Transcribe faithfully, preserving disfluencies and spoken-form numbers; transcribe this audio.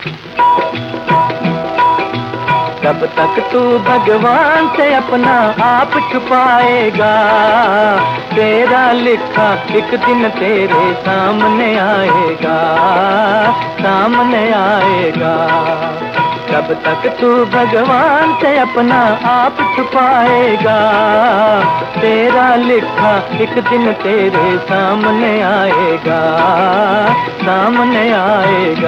कब तक तू भगवान से अपना आप छुपाएगा, तेरा लिखा एक दिन तेरे सामने आएगा, सामने आएगा। कब तक तू भगवान से अपना आप छुपाएगा, तेरा लिखा एक दिन तेरे सामने आएगा, सामने आएगा।